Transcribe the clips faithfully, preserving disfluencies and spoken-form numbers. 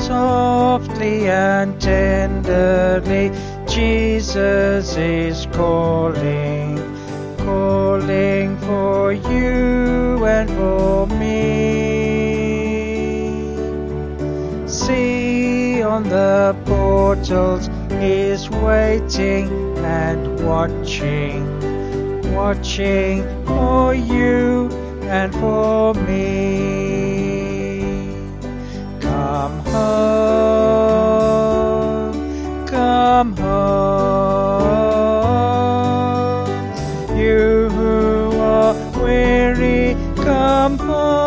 Softly and tenderly, Jesus is calling, calling for you and for me. See on the portals, He's waiting and watching, watching for you and for me. Come home, come home, you who are weary, come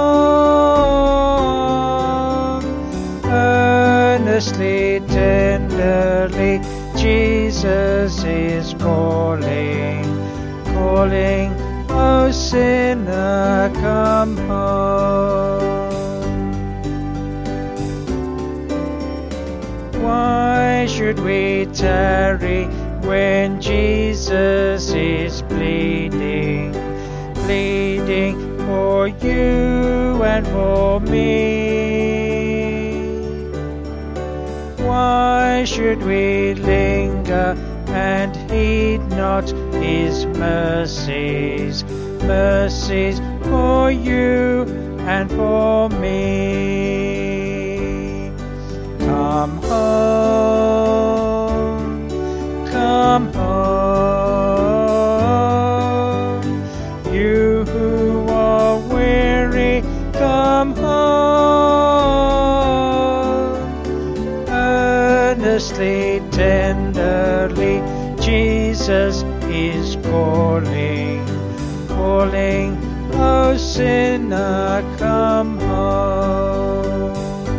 home. Earnestly, tenderly, Jesus is calling, calling, oh sinner, come home. Why should we tarry when Jesus is pleading, pleading for you and for me? Why should we linger and heed not His mercies, mercies for you and for me? Come home, come home, you who are weary, come home. Earnestly, tenderly, Jesus is calling, calling, oh sinner, come home.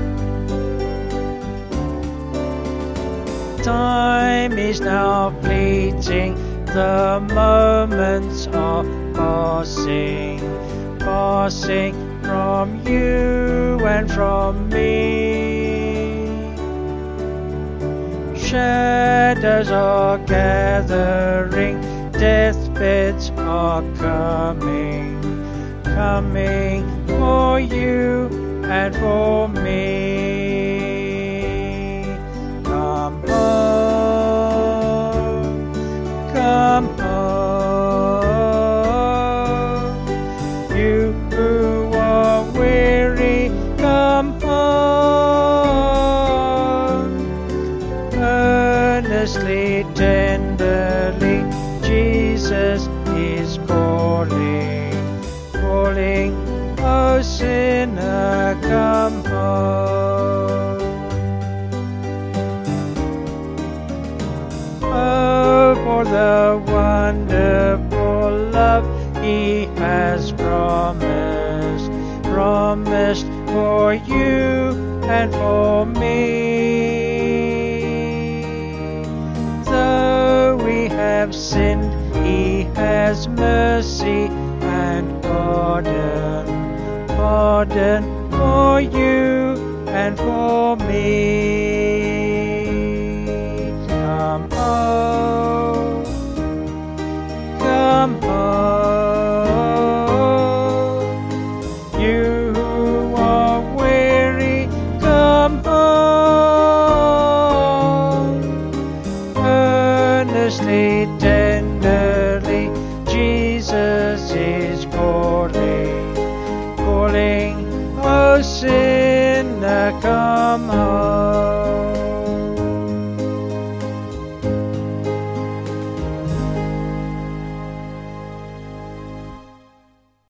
Time is now fleeting, the moments are passing, passing from you and from me. Shadows are gathering, deathbeds are coming, coming for you and for me. Come home, come home, you who are weary, come home. Earnestly, tenderly, Jesus is calling, calling, oh sinner, come home. Oh, for the wonderful love He has promised, promised for you and for me. Though we have sinned, He has mercy and pardon, pardon for you and for me. Come home, come home, you who are weary, come home. Earnestly, tenderly, Jesus is calling, calling, oh sinner, come home.